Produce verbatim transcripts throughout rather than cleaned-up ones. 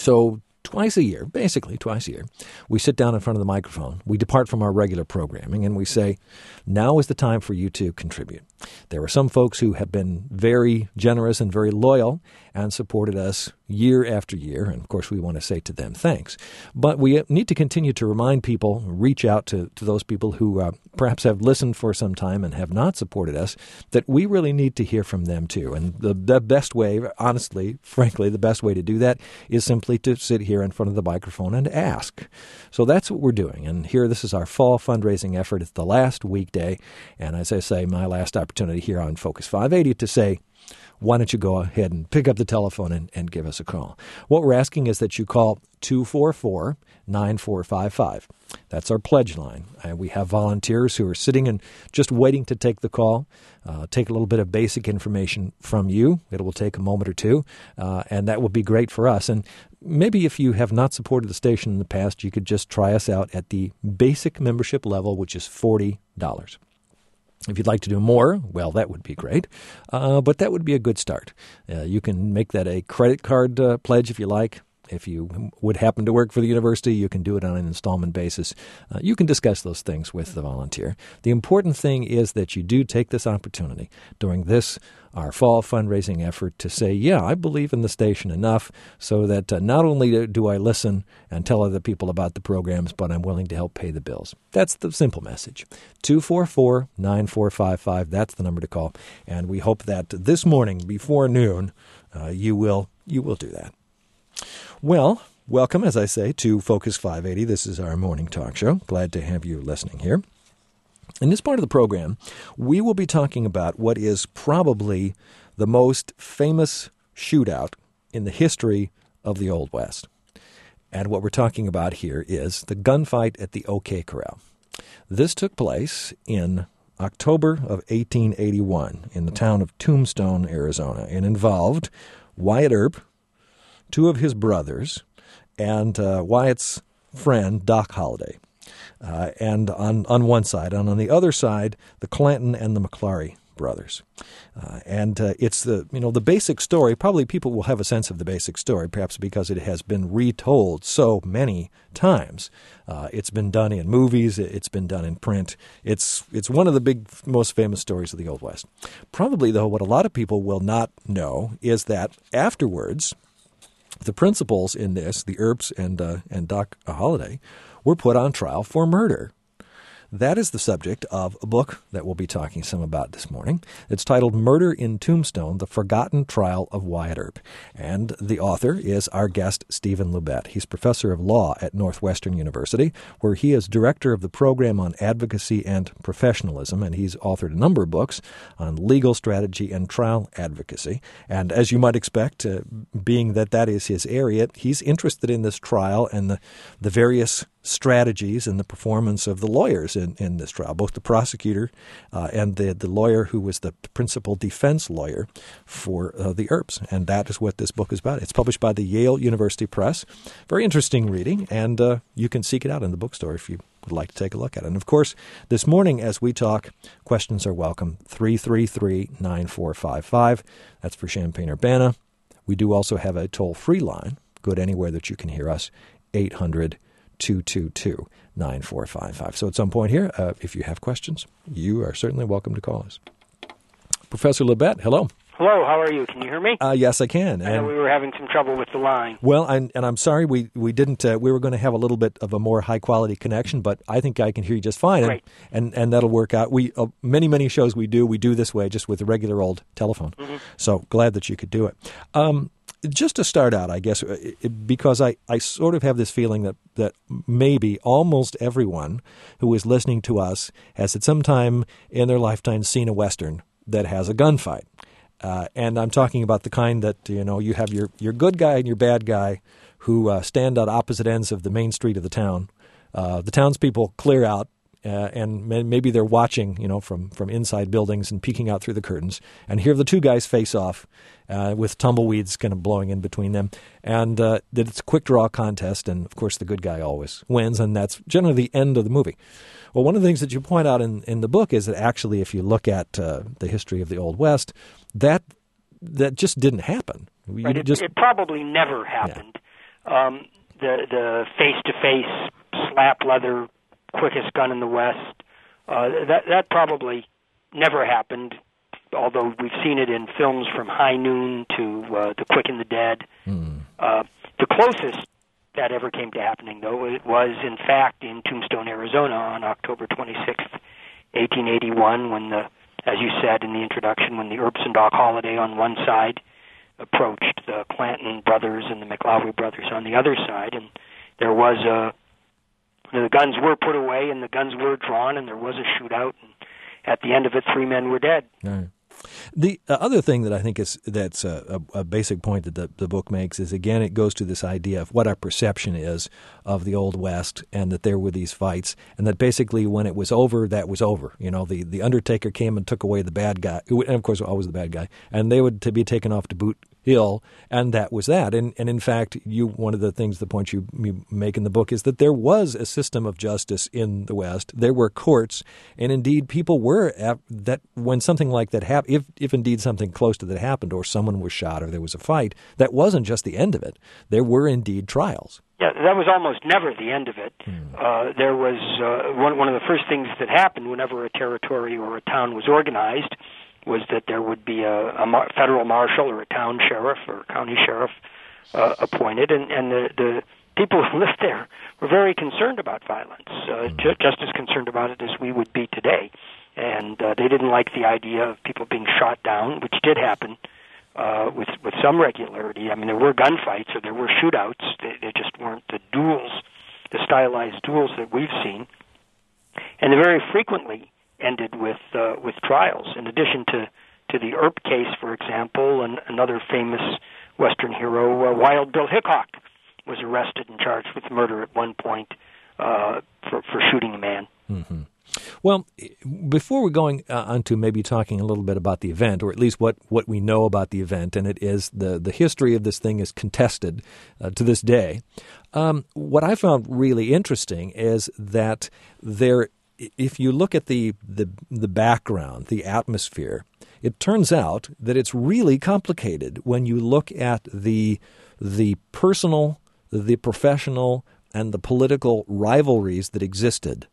So twice a year, basically twice a year, we sit down in front of the microphone, we depart from our regular programming, and we say, now is the time for you to contribute. There are some folks who have been very generous and very loyal and supported us year after year, and of course we want to say to them thanks. But we need to continue to remind people, reach out to, to those people who uh, perhaps have listened for some time and have not supported us, that we really need to hear from them too. And the, the best way, honestly, frankly, the best way to do that is simply to sit here in front of the microphone and ask. So that's what we're doing. And here, this is our fall fundraising effort. It's the last weekday, and as I say, my last opportunity here on Focus five eighty to say, why don't you go ahead and pick up the telephone and, and give us a call? What we're asking is that you call two four four, nine four five five. That's our pledge line. Uh, we have volunteers who are sitting and just waiting to take the call, uh, take a little bit of basic information from you. It will take a moment or two, uh, and that would be great for us. And maybe if you have not supported the station in the past, you could just try us out at the basic membership level, which is forty dollars. If you'd like to do more, well, that would be great, uh, but that would be a good start. Uh, you can make that a credit card uh, pledge if you like. If you would happen to work for the university, you can do it on an installment basis. Uh, you can discuss those things with the volunteer. The important thing is that you do take this opportunity during this, our fall fundraising effort, to say, yeah, I believe in the station enough so that uh, not only do I listen and tell other people about the programs, but I'm willing to help pay the bills. That's the simple message. two four four, nine four five five, that's the number to call. And we hope that this morning before noon, uh, you will you will do that. Well, welcome, as I say, to Focus five eighty. This is our morning talk show. Glad to have you listening here. In this part of the program, we will be talking about what is probably the most famous shootout in the history of the Old West. And what we're talking about here is the gunfight at the OK Corral. This took place in October of eighteen eighty-one in the town of Tombstone, Arizona, and involved Wyatt Earp, two of his brothers, and uh, Wyatt's friend, Doc Holliday. Uh, and on, on one side, and on the other side, the Clanton and the McClary brothers. Uh, and uh, it's the, you know, the basic story. Probably people will have a sense of the basic story, perhaps because it has been retold so many times. Uh, it's been done in movies. It's been done in print. It's it's one of the big, most famous stories of the Old West. Probably, though, what a lot of people will not know is that afterwards, the principals in this, the Earps and uh, and Doc Holliday, were put on trial for murder. That is the subject of a book that we'll be talking some about this morning. It's titled Murder in Tombstone, The Forgotten Trial of Wyatt Earp. And the author is our guest, Stephen Lubbett. He's professor of law at Northwestern University, where he is director of the program on advocacy and professionalism, and he's authored a number of books on legal strategy and trial advocacy. And as you might expect, uh, being that that is his area, he's interested in this trial and the, the various strategies and the performance of the lawyers in, in this trial, both the prosecutor uh, and the, the lawyer who was the principal defense lawyer for uh, the Earps. And that is what this book is about. It's published by the Yale University Press. Very interesting reading, and uh, you can seek it out in the bookstore if you would like to take a look at it. And, of course, this morning as we talk, questions are welcome. three three three, nine four five five. That's for Champaign-Urbana. We do also have a toll-free line. Good anywhere that you can hear us, eight hundred, two two two, nine four five five. So at some point here, uh, if you have questions, you are certainly welcome to call us. Professor Lubbett, hello. Hello, how are you? Can you hear me? Uh, yes, I can. I know and, we were having some trouble with the line. Well, and, and I'm sorry we, we didn't. Uh, we were going to have a little bit of a more high-quality connection, but I think I can hear you just fine, and, and, and that'll work out. We uh, many, many shows we do, we do this way, just with a regular old telephone. Mm-hmm. So glad that you could do it. Um, Just to start out, I guess, it, because I, I sort of have this feeling that, that maybe almost everyone who is listening to us has at some time in their lifetime seen a Western that has a gunfight. Uh, and I'm talking about the kind that, you know, you have your, your good guy and your bad guy who uh, stand at opposite ends of the main street of the town. Uh, the townspeople clear out. Uh, and maybe they're watching, you know, from, from inside buildings and peeking out through the curtains. And here the two guys face off uh, with tumbleweeds kind of blowing in between them. And uh, that it's a quick draw contest. And, of course, the good guy always wins. And that's generally the end of the movie. Well, one of the things that you point out in, in the book is that actually if you look at uh, the history of the Old West, that that just didn't happen. Right. It, just, it probably never happened. um, the the face-to-face slap leather quickest gun in the West. Uh, that that probably never happened, although we've seen it in films from High Noon to uh, The Quick and the Dead. Mm. Uh, the closest that ever came to happening, though, it was, in fact, in Tombstone, Arizona on October twenty-sixth, eighteen eighty-one, when the, as you said in the introduction, when the Earps and Doc Holliday on one side approached the Clanton brothers and the McLaughlin brothers on the other side, and there was a, the guns were put away and the guns were drawn, and there was a shootout, and at the end of it, three men were dead. Right. The uh, other thing that I think is that's a, a, a basic point that the, the book makes is, again, it goes to this idea of what our perception is of the Old West, and that there were these fights, and that basically when it was over, that was over. You know, the, the Undertaker came and took away the bad guy, and of course always the bad guy, and they would to be taken off to Boot Hill, and that was that. And and in fact, you one of the things, the points you, you make in the book is that there was a system of justice in the West. There were courts, and indeed people were at, that when something like that happened, if if indeed something close to that happened, or someone was shot, or there was a fight, that wasn't just the end of it. There were indeed trials. Yeah, that was almost never the end of it. Hmm. Uh, there was uh, one one of the first things that happened whenever a territory or a town was organized was that there would be a, a mar- federal marshal or a town sheriff or a county sheriff uh, appointed, and, and the, the people who lived there were very concerned about violence, uh, ju- just as concerned about it as we would be today. And uh, they didn't like the idea of people being shot down, which did happen uh, with with some regularity. I mean, there were gunfights or there were shootouts. They, they just weren't the duels, the stylized duels that we've seen. And they very frequently ended with uh, with trials. In addition to, to the Earp case, for example, and another famous Western hero, uh, Wild Bill Hickok, was arrested and charged with murder at one point uh, for, for shooting a man. Mm-hmm. Well, before we're going uh, on to maybe talking a little bit about the event, or at least what, what we know about the event, and it is the, the history of this thing is contested uh, to this day, um, what I found really interesting is that there if you look at the, the the background, the atmosphere, it turns out that it's really complicated when you look at the the personal, the professional, and the political rivalries that existed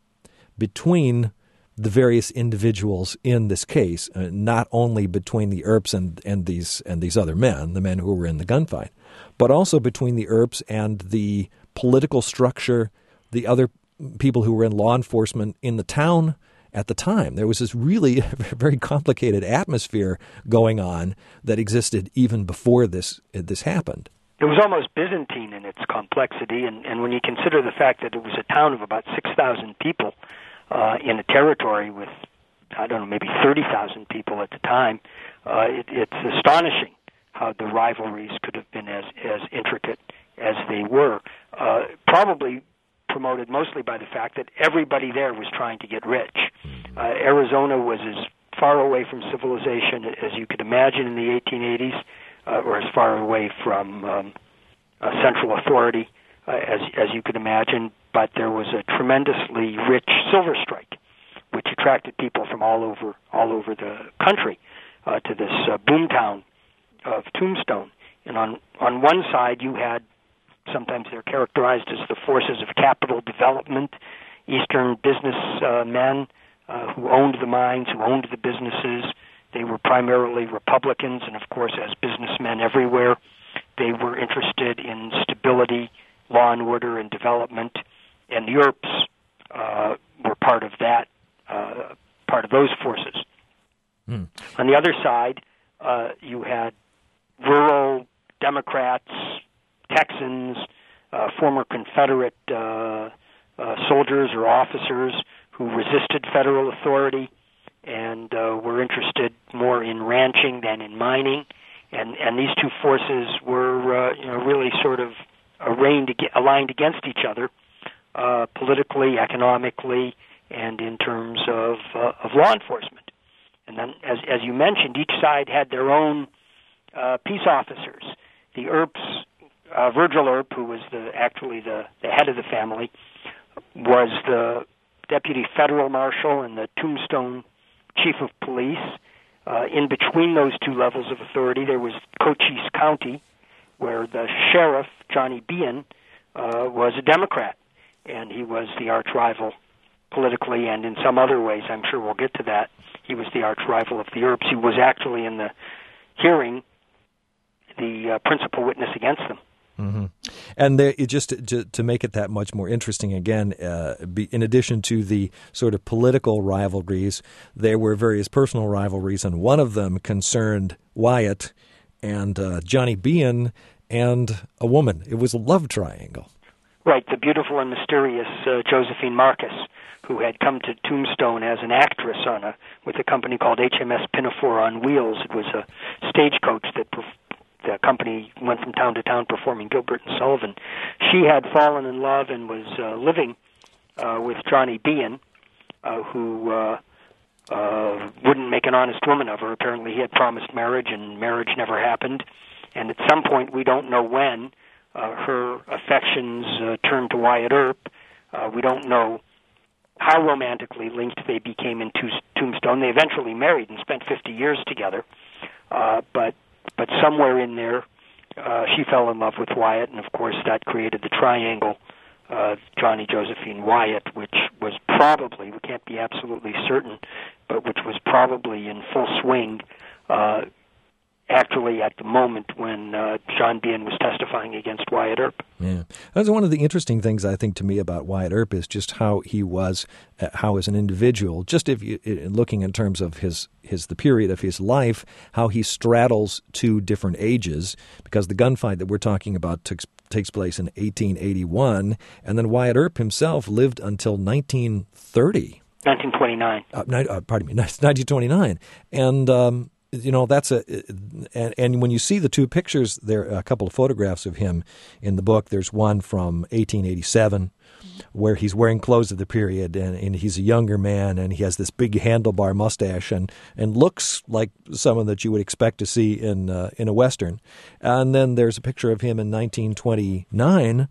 between the various individuals in this case, uh, not only between the Earps and, and these and these other men, the men who were in the gunfight, but also between the Earps and the political structure, the other people who were in law enforcement in the town at the time. There was this really very complicated atmosphere going on that existed even before this this happened. It was almost Byzantine in its complexity, and, and when you consider the fact that it was a town of about six thousand people uh, in a territory with, I don't know, maybe thirty thousand people at the time, uh, it, it's astonishing how the rivalries could have been as, as intricate as they were. Uh, probably promoted mostly by the fact that everybody there was trying to get rich. Uh, Arizona was as far away from civilization as you could imagine in the eighteen eighties, uh, or as far away from um, uh, central authority uh, as as you could imagine, but there was a tremendously rich silver strike, which attracted people from all over all over the country uh, to this uh, boomtown of Tombstone. And on on one side you had, sometimes they're characterized as the forces of capital development, Eastern business uh, men uh, who owned the mines, who owned the businesses. They were primarily Republicans, and of course, as businessmen everywhere, they were interested in stability, law and order, and development. And the Earps uh, were part of that, uh, part of those forces. Mm. On the other side, uh, you had rural Democrats, Texans, uh, former Confederate uh, uh, soldiers or officers who resisted federal authority and uh, were interested more in ranching than in mining, and and these two forces were uh, you know really sort of arraigned, aligned against each other uh, politically, economically, and in terms of uh, of law enforcement. And then, as as you mentioned, each side had their own uh, peace officers. The Earps. Uh, Virgil Earp, who was the actually the, the head of the family, was the deputy federal marshal and the Tombstone chief of police. Uh, in between those two levels of authority, there was Cochise County, where the sheriff Johnny Behan uh, was a Democrat, and he was the arch rival politically and in some other ways. I'm sure we'll get to that. He was the arch rival of the Earps. He was actually in the hearing the uh, principal witness against them. Mm-hmm. And there, it just to, to make it that much more interesting, again, uh, be, in addition to the sort of political rivalries, there were various personal rivalries, and one of them concerned Wyatt and uh, Johnny Behan and a woman. It was a love triangle. Right, the beautiful and mysterious uh, Josephine Marcus, who had come to Tombstone as an actress on a with a company called H M S Pinafore on Wheels. It was a stagecoach that perf- the company went from town to town performing Gilbert and Sullivan. She had fallen in love and was uh, living uh, with Johnny Behan, uh, who uh, uh, wouldn't make an honest woman of her. Apparently he had promised marriage, and marriage never happened. And at some point, we don't know when, uh, her affections uh, turned to Wyatt Earp. Uh, we don't know how romantically linked they became in Tombstone. They eventually married and spent fifty years together. Uh, but but somewhere in there, uh, she fell in love with Wyatt, and of course that created the triangle, uh, Johnny, Josephine, Wyatt, which was probably, we can't be absolutely certain, but which was probably in full swing uh, actually at the moment when uh, John Behan was testifying against Wyatt Earp. Yeah. That's one of the interesting things, I think, to me about Wyatt Earp is just how he was, uh, how as an individual, just if you, looking in terms of his, his the period of his life, how he straddles two different ages, because the gunfight that we're talking about took, takes place in eighteen eighty-one, and then Wyatt Earp himself lived until nineteen thirty. nineteen twenty-nine. Uh, uh, pardon me, nineteen twenty-nine. And... Um, You know, that's a, and, and when you see the two pictures, there are a couple of photographs of him in the book. There's one from eighteen eighty-seven where he's wearing clothes of the period, and, and he's a younger man, and he has this big handlebar mustache and, and looks like someone that you would expect to see in uh, in a Western. And then there's a picture of him in nineteen twenty-nine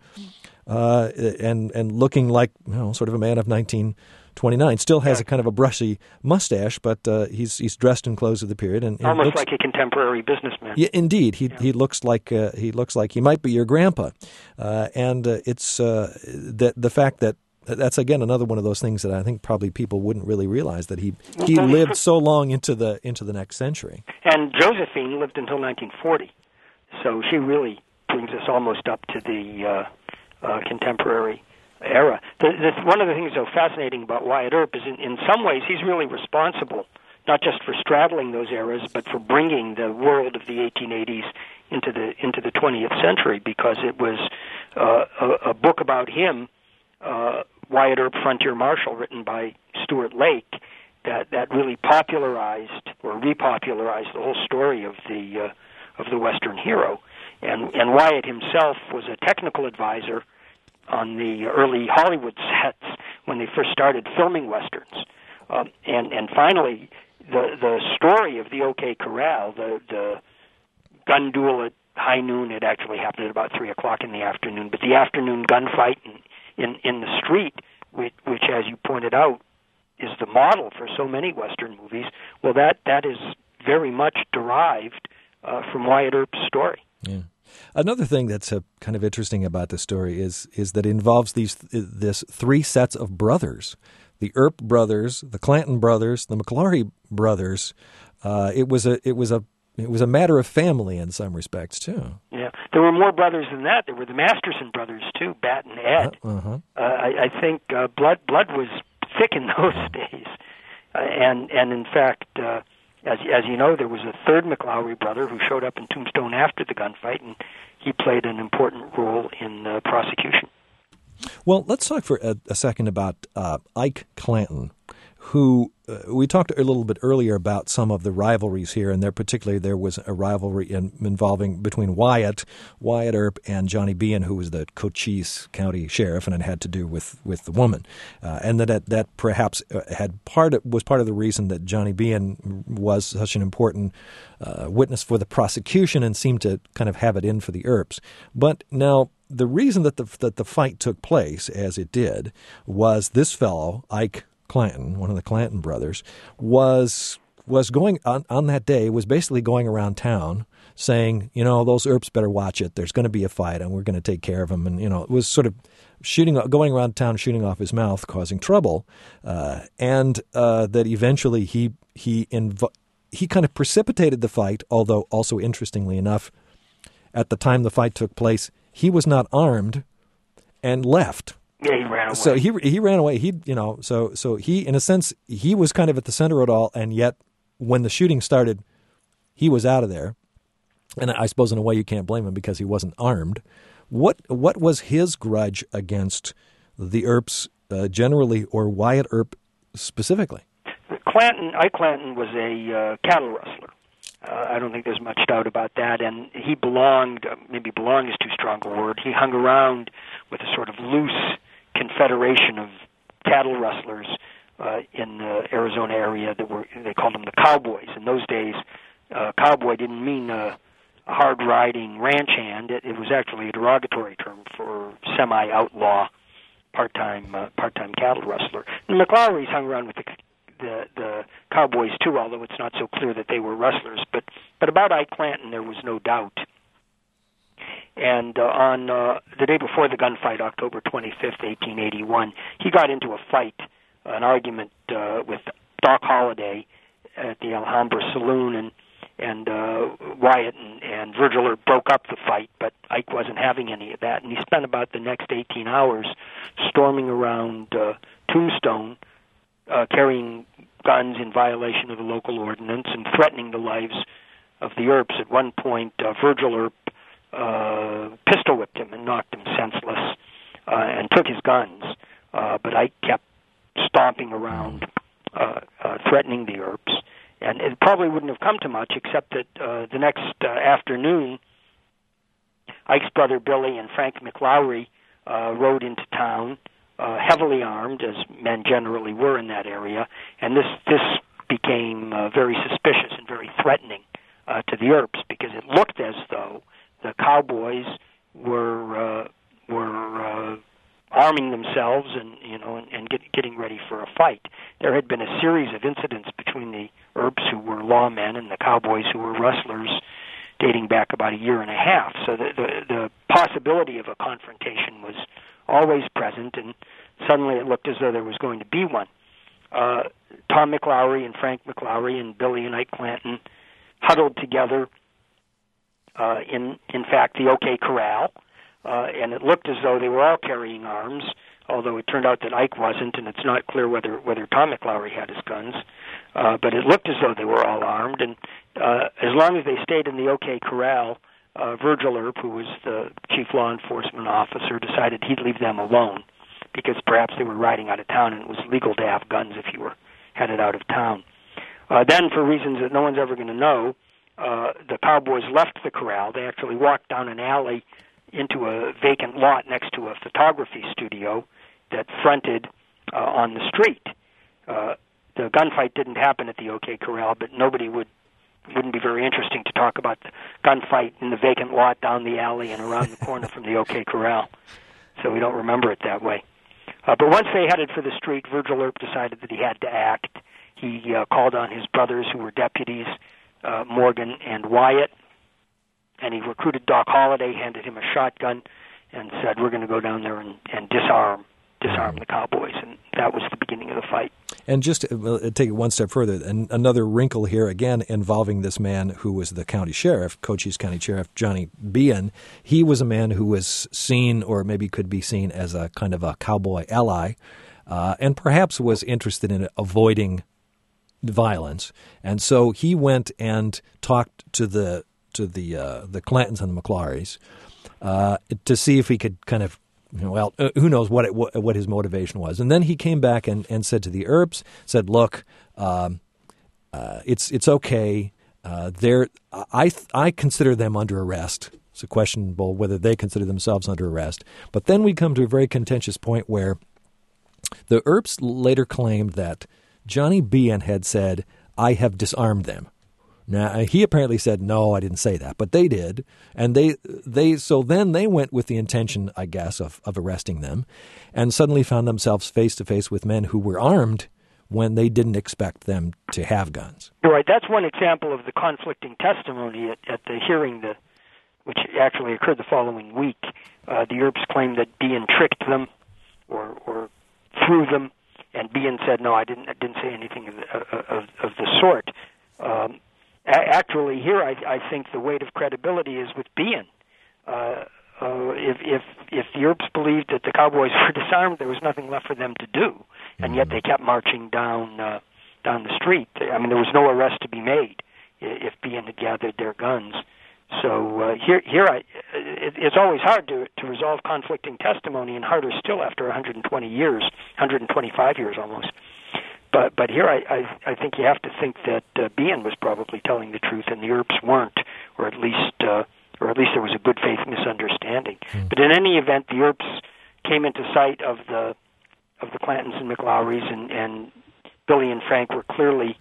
uh, and, and looking like, you know, sort of a man of nineteen twenty-nine. Still has a kind of a brushy mustache, but uh, he's he's dressed in clothes of the period, and, and almost looks, like a contemporary businessman. Yeah, indeed, he yeah. he looks like uh, he looks like he might be your grandpa, uh, and uh, it's uh, that the fact that that's again another one of those things that I think probably people wouldn't really realize, that he he well, lived so long into the into the next century. And Josephine lived until nineteen forty, so she really brings us almost up to the uh, uh, contemporary era. The, the, one of the things so fascinating about Wyatt Earp is in, in some ways he's really responsible, not just for straddling those eras, but for bringing the world of the eighteen eighties into the into the twentieth century, because it was uh, a, a book about him, uh, Wyatt Earp, Frontier Marshal, written by Stuart Lake, that, that really popularized or repopularized the whole story of the uh, of the Western hero. And, and Wyatt himself was a technical advisor on the early Hollywood sets when they first started filming Westerns. Um, and, and finally, the the story of the OK Corral, the, the gun duel at high noon, it actually happened at about three o'clock in the afternoon, but the afternoon gunfight in, in, in the street, which, which, as you pointed out, is the model for so many Western movies, well, that, that is very much derived uh, from Wyatt Earp's story. Yeah. Another thing that's uh, kind of interesting about this story is is that it involves these this three sets of brothers: the Earp brothers, the Clanton brothers, the McClory brothers. Uh, it was a it was a it was a matter of family in some respects too. Yeah, there were more brothers than that. There were the Masterson brothers too, Bat and Ed. Uh-huh. Uh, I, I think uh, blood blood was thick in those days, uh, and and in fact. Uh, As, as you know, there was a third McLaury brother who showed up in Tombstone after the gunfight, and he played an important role in the prosecution. Well, let's talk for a, a second about uh, Ike Clanton, who uh, we talked a little bit earlier about some of the rivalries here, and there particularly there was a rivalry in, involving between Wyatt, Wyatt Earp, and Johnny Behan, who was the Cochise County sheriff, and it had to do with, with the woman, uh, and that that perhaps had part of, was part of the reason that Johnny Behan was such an important uh, witness for the prosecution and seemed to kind of have it in for the Earps. But now, the reason that the that the fight took place as it did was this fellow, Ike Clanton, one of the Clanton brothers, was was going on, on that day, was basically going around town saying, you know, those Earps better watch it. There's going to be a fight, and we're going to take care of them. And, you know, it was sort of shooting, going around town, shooting off his mouth, causing trouble. Uh, and uh, that eventually he he inv- he kind of precipitated the fight, although also interestingly enough, at the time the fight took place, he was not armed and left. Yeah, he ran away. So he he ran away. He you know so so he in a sense he was kind of at the center of it all, and yet when the shooting started, he was out of there. And I suppose in a way you can't blame him because he wasn't armed. What what was his grudge against the Earps uh, generally, or Wyatt Earp specifically? Clanton, Ike Clanton was a uh, cattle rustler. Uh, I don't think there's much doubt about that. And he belonged, uh, maybe belong is too strong a word, he hung around with a sort of loose confederation of cattle rustlers uh, in the Arizona area that were, they called them the cowboys. In those days, uh, cowboy didn't mean uh, a hard-riding ranch hand. It, it was actually a derogatory term for semi-outlaw, part-time uh, part-time cattle rustler. And McLaury's hung around with the The, the cowboys too, although it's not so clear that they were rustlers. But but about Ike Clanton, there was no doubt. And uh, on uh, the day before the gunfight, October twenty-fifth, eighteen eighty-one, he got into a fight, an argument uh, with Doc Holliday at the Alhambra Saloon, and and uh, Wyatt and, and Virgil Earp broke up the fight, but Ike wasn't having any of that, and he spent about the next eighteen hours storming around uh, Tombstone, Uh, carrying guns in violation of the local ordinance and threatening the lives of the Earps. At one point, uh, Virgil Earp uh, pistol whipped him and knocked him senseless uh, and took his guns. Uh, but Ike kept stomping around, uh, uh, threatening the Earps. And it probably wouldn't have come to much, except that uh, the next uh, afternoon, Ike's brother Billy and Frank McLaury uh, rode into town, Uh, heavily armed, as men generally were in that area, and this this became uh, very suspicious and very threatening uh, to the Earps, because it looked as though the cowboys were uh, were uh, arming themselves and you know and, and get, getting ready for a fight. There had been a series of incidents between the Earps, who were lawmen, and the cowboys, who were rustlers, dating back about a year and a half. So the the, the possibility of a confrontation was always present, and suddenly it looked as though there was going to be one. Uh, Tom McLaury and Frank McLaury and Billy and Ike Clanton huddled together uh, in, in fact, the OK Corral, uh, and it looked as though they were all carrying arms, although it turned out that Ike wasn't, and it's not clear whether, whether Tom McLaury had his guns. Uh, but it looked as though they were all armed, and uh, as long as they stayed in the OK Corral, Uh, Virgil Earp, who was the chief law enforcement officer, decided he'd leave them alone because perhaps they were riding out of town and it was legal to have guns if you were headed out of town. Uh, then, for reasons that no one's ever going to know, uh, the cowboys left the corral. They actually walked down an alley into a vacant lot next to a photography studio that fronted uh, on the street. Uh, the gunfight didn't happen at the OK Corral, but nobody would wouldn't be very interesting to talk about the gunfight in the vacant lot down the alley and around the corner from the OK Corral. So we don't remember it that way. Uh, but once they headed for the street, Virgil Earp decided that he had to act. He uh, called on his brothers, who were deputies, uh, Morgan and Wyatt, and he recruited Doc Holliday, handed him a shotgun, and said, we're going to go down there and, and disarm disarm the cowboys, and that was the beginning of the fight. And just to take it one step further, and another wrinkle here, again, involving this man who was the county sheriff, Cochise County Sheriff Johnny Behan. He was a man who was seen, or maybe could be seen, as a kind of a cowboy ally, uh, and perhaps was interested in avoiding violence. And so he went and talked to the to the uh, the Clantons and the McLaurys uh, to see if he could kind of, well, uh, who knows what, it, what what his motivation was. And then he came back and, and said to the Earps, said, look, um, uh, it's it's okay. Uh, they're, I I consider them under arrest. It's questionable whether they consider themselves under arrest. But then we come to a very contentious point where the Earps later claimed that Johnny Behan had said, I have disarmed them. Now, he apparently said, no, I didn't say that, but they did. And they, they, so then they went with the intention, I guess, of, of arresting them, and suddenly found themselves face to face with men who were armed when they didn't expect them to have guns. You're right. That's one example of the conflicting testimony at, at the hearing, the, which actually occurred the following week. Uh, the Earps claimed that Behan tricked them or, or threw them, and Behan said, "No, I didn't. I didn't say anything of the, of, of the sort." Um, actually, here I, I think the weight of credibility is with Behan. Uh, uh, if if if the Earps believed that the Cowboys were disarmed, there was nothing left for them to do, and yet they kept marching down uh, down the street. I mean, there was no arrest to be made if Behan had gathered their guns. So uh, here, here, I, it, it's always hard to to resolve conflicting testimony, and harder still after one hundred twenty years, one hundred twenty-five years almost. But but here, I I, I think you have to think that uh, Behan was probably telling the truth, and the Earps weren't, or at least uh, or at least there was a good faith misunderstanding. Mm. But in any event, the Earps came into sight of the of the Clantons and McLauries, and, and Billy and Frank were clearly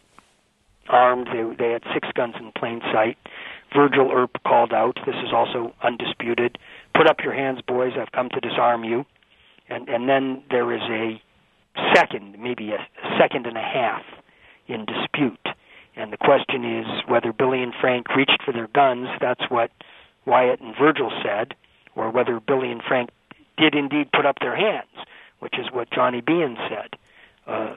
armed. They they had six guns in plain sight. Virgil Earp called out, this is also undisputed, "Put up your hands, boys, I've come to disarm you." And and then there is a second, maybe a second and a half in dispute. And the question is whether Billy and Frank reached for their guns, that's what Wyatt and Virgil said, or whether Billy and Frank did indeed put up their hands, which is what Johnny Behan said. Uh,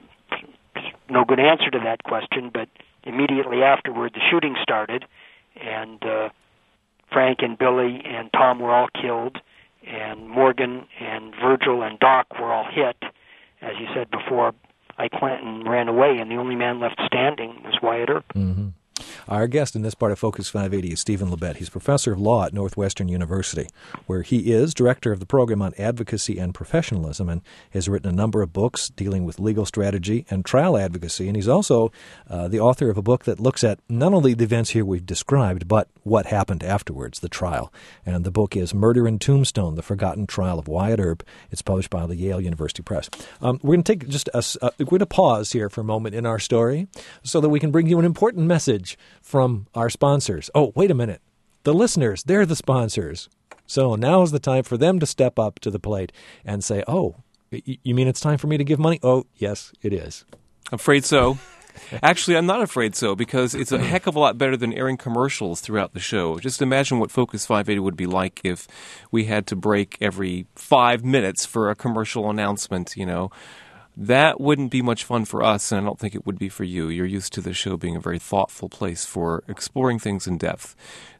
no good answer to that question, but immediately afterward the shooting started, and uh, Frank and Billy and Tom were all killed, and Morgan and Virgil and Doc were all hit. As you said before, Ike Clanton ran away, and the only man left standing was Wyatt Earp. Mm-hmm. Our guest in this part of Focus five eighty is Stephen Labette. He's professor of law at Northwestern University, where he is director of the program on advocacy and professionalism, and has written a number of books dealing with legal strategy and trial advocacy. And he's also uh, the author of a book that looks at not only the events here we've described, but what happened afterwards, the trial. And the book is Murder in Tombstone, The Forgotten Trial of Wyatt Earp. It's published by the Yale University Press. Um, we're going to take just a, uh, we're going to pause here for a moment in our story so that we can bring you an important message from our sponsors. Oh, wait a minute. The listeners, they're the sponsors. So now is the time for them to step up to the plate and say, oh, you mean it's time for me to give money? Oh, yes, it is. Afraid so. Actually, I'm not afraid so, because it's a heck of a lot better than airing commercials throughout the show. Just imagine what Focus five eighty would be like if we had to break every five minutes for a commercial announcement, you know. That wouldn't be much fun for us, and I don't think it would be for you. You're used to the show being a very thoughtful place for exploring things in depth.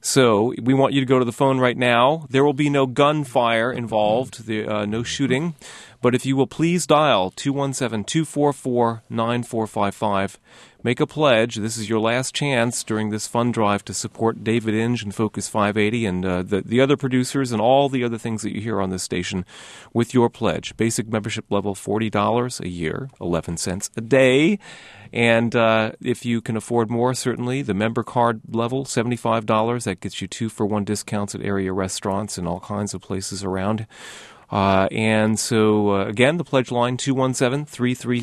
So we want you to go to the phone right now. There will be no gunfire involved, the, uh, no shooting. But if you will please dial two one seven, two four four, nine four five five. Make a pledge. This is your last chance during this fund drive to support David Inge and Focus five eighty and uh, the, the other producers and all the other things that you hear on this station with your pledge. Basic membership level, forty dollars a year, eleven cents a day. And uh, if you can afford more, certainly, the member card level, seventy-five dollars. That gets you two for one discounts at area restaurants and all kinds of places around. Uh, and so, uh, again, the pledge line, two one seven, three three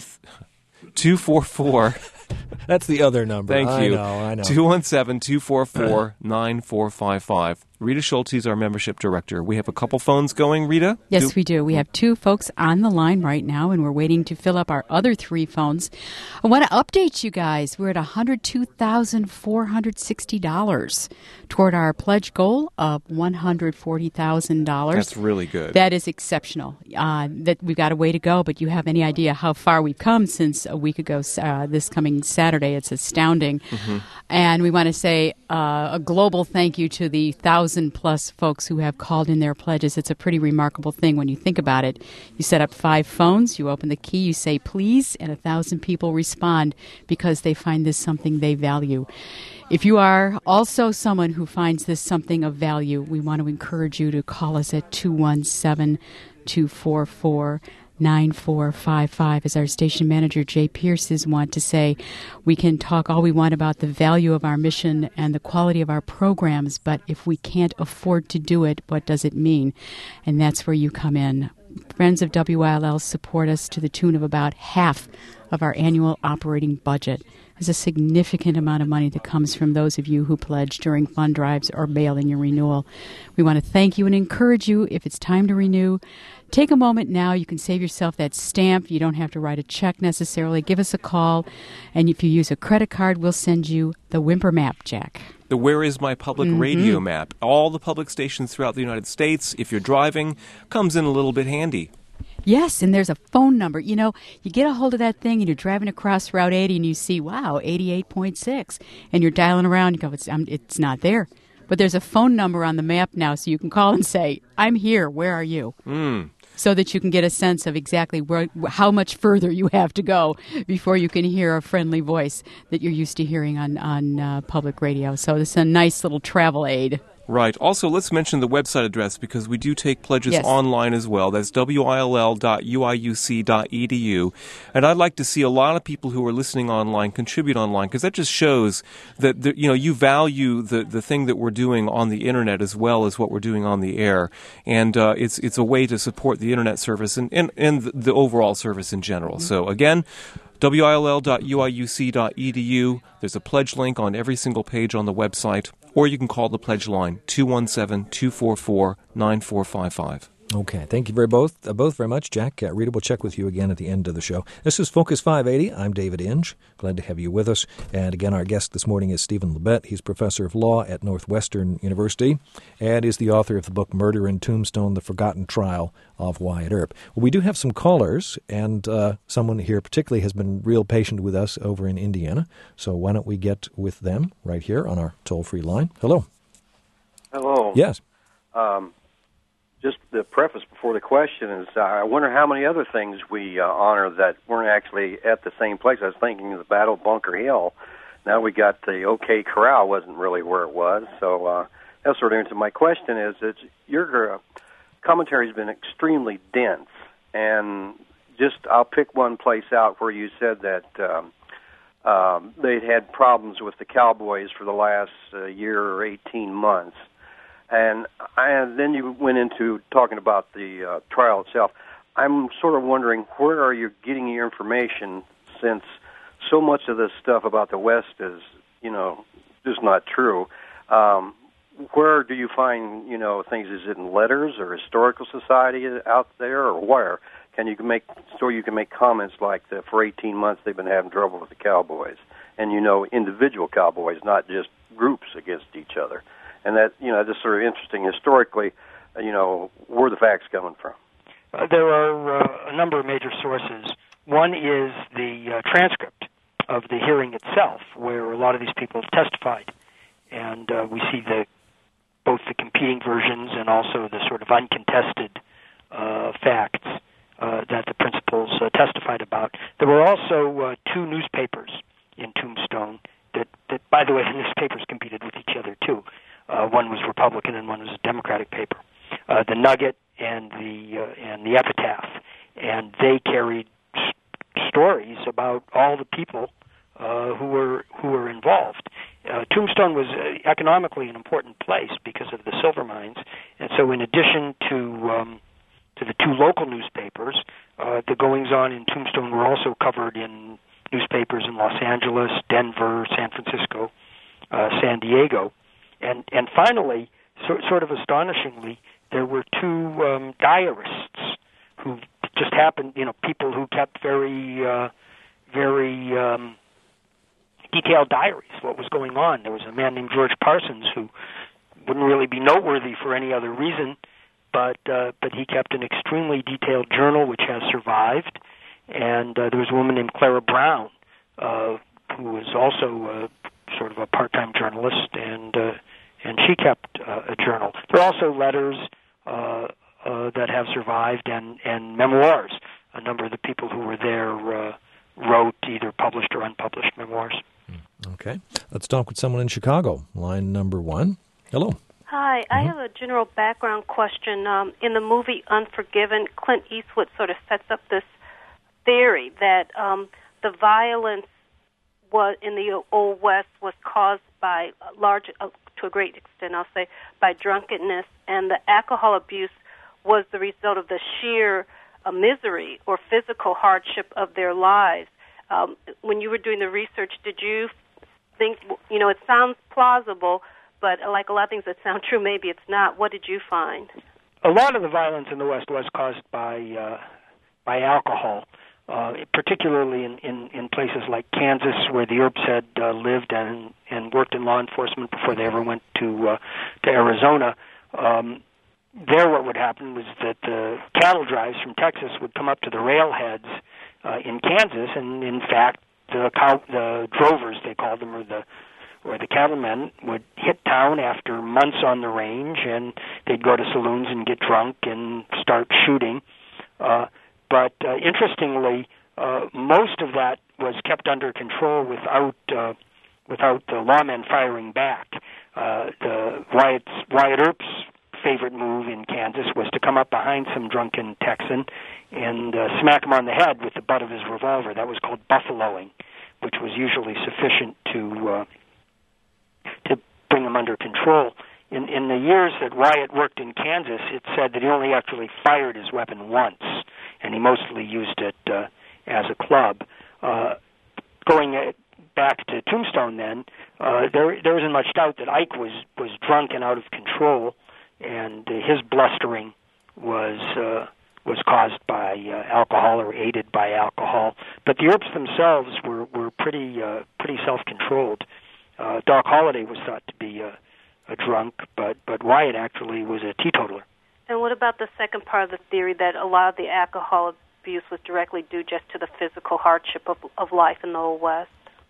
two four four. That's the other number. Thank you. I know, I know. two one seven, two four four, nine four five five. Rita Schulte is our membership director. We have a couple phones going, Rita? Yes, do- we do. We have two folks on the line right now, and we're waiting to fill up our other three phones. I want to update you guys. We're at one hundred two thousand four hundred sixty dollars toward our pledge goal of one hundred forty thousand dollars. That's really good. That is exceptional. Uh, that we've got a way to go, but you have any idea how far we've come since a week ago, uh, this coming Saturday. It's astounding. Mm-hmm. And we want to say uh, a global thank you to the thousand plus folks who have called in their pledges. It's a pretty remarkable thing when you think about it. You set up five phones, you open the key, you say please, and a thousand people respond because they find this something they value. If you are also someone who finds this something of value, we want to encourage you to call us at two one seven, two four four, nine four five five. As our station manager, Jay Pierce, is want to say, we can talk all we want about the value of our mission and the quality of our programs, but if we can't afford to do it, what does it mean? And that's where you come in. Friends of W I L L support us to the tune of about half of our annual operating budget. There's a significant amount of money that comes from those of you who pledge during fund drives or mail in your renewal. We want to thank you and encourage you, if it's time to renew, take a moment now. You can save yourself that stamp. You don't have to write a check necessarily. Give us a call, and if you use a credit card, we'll send you the Whimper map, Jack. The Where Is My Public Mm-hmm. Radio map. All the public stations throughout the United States, if you're driving, comes in a little bit handy. Yes, and there's a phone number. You know, you get a hold of that thing and you're driving across Route eighty and you see, wow, eighty-eight point six. And you're dialing around. You go, it's, um, it's not there. But there's a phone number on the map now, so you can call and say, I'm here. Where are you? Mm. So that you can get a sense of exactly where, how much further you have to go before you can hear a friendly voice that you're used to hearing on, on uh, public radio. So this is a nice little travel aid. Right. Also, let's mention the website address because we do take pledges Yes. online as well. That's W I L L dot U I U C dot E D U. And I'd like to see a lot of people who are listening online contribute online because that just shows that the, you know you value the, the thing that we're doing on the Internet as well as what we're doing on the air. And uh, it's it's a way to support the Internet service and, and, and the overall service in general. Mm-hmm. So, again, W I L L dot U I U C dot E D U. There's a pledge link on every single page on the website. Or you can call the pledge line, two one seven, two four four, nine four five five. Okay, thank you very both, uh, both very much, Jack. Uh, Rita will check with you again at the end of the show. This is Focus five eighty. I'm David Inge. Glad to have you with us. And again, our guest this morning is Stephen Labette. He's professor of law at Northwestern University and is the author of the book Murder in Tombstone, The Forgotten Trial of Wyatt Earp. Well, we do have some callers, and uh, someone here particularly has been real patient with us over in Indiana. So why don't we get with them right here on our toll-free line. Hello. Hello. Yes. Um, just the preface before the question is, uh, I wonder how many other things we uh, honor that weren't actually at the same place. I was thinking of the Battle of Bunker Hill. Now we got the OK Corral wasn't really where it was. So uh, that's sort of into my question is that your uh, commentary has been extremely dense. And just I'll pick one place out where you said that um, um, they'd had problems with the Cowboys for the last uh, year or eighteen months. And, I, and then you went into talking about the uh, trial itself. I'm sort of wondering, where are you getting your information, since so much of this stuff about the West is, you know, just not true. Um, where do you find, you know, things? Is it in letters or historical society out there, or where? Can you make so you can make comments like that for eighteen months they've been having trouble with the Cowboys, and you know, individual Cowboys, not just groups against each other. And that, you know, just sort of interesting historically, you know, where the facts coming from. Uh, there are uh, a number of major sources. One is the uh, transcript of the hearing itself, where a lot of these people testified, and uh, we see the both the competing versions and also the sort of uncontested uh, facts uh, that the principals uh, testified about. There were also uh, two newspapers in Tombstone that, that, by the way, the newspapers competed with each other too. Uh, one was Republican and one was a Democratic paper, uh, the Nugget and the uh, and the Epitaph, and they carried s- stories about all the people uh, who were who were involved. Uh, Tombstone was uh, economically an important place because of the silver mines, and so in addition to um, to the two local newspapers, uh, the goings on in Tombstone were also covered in newspapers in Los Angeles, Denver, San Francisco, uh, San Diego. And and finally, so, sort of astonishingly, there were two um, diarists who just happened, you know, people who kept very, uh, very um, detailed diaries, what was going on. There was a man named George Parsons who wouldn't really be noteworthy for any other reason, but uh, but he kept an extremely detailed journal which has survived. And uh, there was a woman named Clara Brown uh, who was also uh, sort of a part-time journalist, and uh, and she kept uh, a journal. There are also letters uh, uh, that have survived, and, and memoirs. A number of the people who were there uh, wrote either published or unpublished memoirs. Okay. Let's talk with someone in Chicago. Line number one. Hello. Hi. Mm-hmm. I have a general background question. Um, in the movie Unforgiven, Clint Eastwood sort of sets up this theory that um, the violence was in the Old West was caused by a large, uh, to a great extent, I'll say, by drunkenness, and the alcohol abuse was the result of the sheer uh, misery or physical hardship of their lives. Uh, Um, when you were doing the research, did you think, you know, it sounds plausible, but like a lot of things that sound true, maybe it's not. What did you find? A lot of the violence in the West was caused by uh, by alcohol, uh, particularly in, in, in places like Kansas, where the Earps had uh, lived and and worked in law enforcement before they ever went to uh, to Arizona. Um, there, what would happen was that the cattle drives from Texas would come up to the railheads uh, in Kansas, and in fact, the cow, the drovers, they called them, or the or the cattlemen, would hit town after months on the range, and they'd go to saloons and get drunk and start shooting. Uh, but uh, interestingly, uh, most of that was kept under control without uh, without the lawmen firing back. Uh, the Wyatt's, Wyatt Earp's favorite move in Kansas was to come up behind some drunken Texan and uh, smack him on the head with the butt of his revolver. That was called buffaloing, which was usually sufficient to uh, to bring him under control. In, in the years that Wyatt worked in Kansas, it said that he only actually fired his weapon once, and he mostly used it uh, as a club. Uh, going back to Tombstone then, uh, there, there isn't much doubt that Ike was, was drunk and out of control, and uh, his blustering was uh, was caused by uh, alcohol or aided by alcohol. But the Earps themselves were, were pretty, uh, pretty self-controlled. Uh, Doc Holliday was thought to be a, a drunk, but, but Wyatt actually was a teetotaler. And what about the second part of the theory that a lot of the alcohol abuse was directly due just to the physical hardship of, of life in the Old West?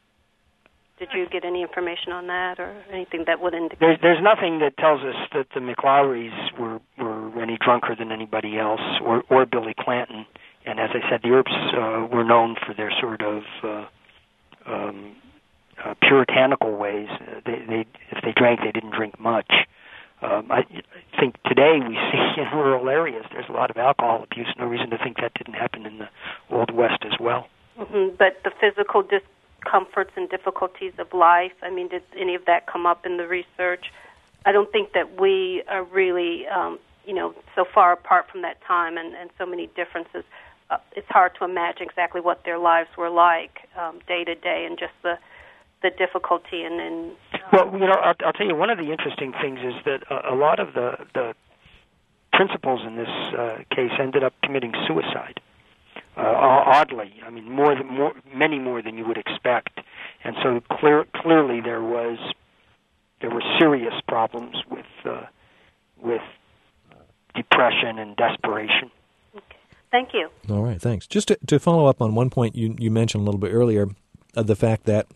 Did you get any information on that or anything that would indicate? There's, there's nothing that tells us that the McLowrys were, were any drunker than anybody else, or, or Billy Clanton. And as I said, the Earps uh, were known for their sort of uh, um, uh, puritanical ways. Uh, they, they, if they drank, they didn't drink much. Um, I think today we see in rural areas there's a lot of alcohol abuse. No reason to think that didn't happen in the Old West as well. Mm-hmm. But the physical discomforts and difficulties of life, I mean, did any of that come up in the research? I don't think that we are really, um, you know, so far apart from that time and, and so many differences. Uh, it's hard to imagine exactly what their lives were like um, day to day, and just the the difficulty and. and um, well, you know, I'll, I'll tell you, one of the interesting things is that a, a lot of the the principals in this uh, case ended up committing suicide. Uh, oddly, I mean, more than more, many more than you would expect, and so clear, clearly there was there were serious problems with uh, with depression and desperation. Okay. Thank you. All right, thanks. Just to, to follow up on one point you you mentioned a little bit earlier, uh, the fact that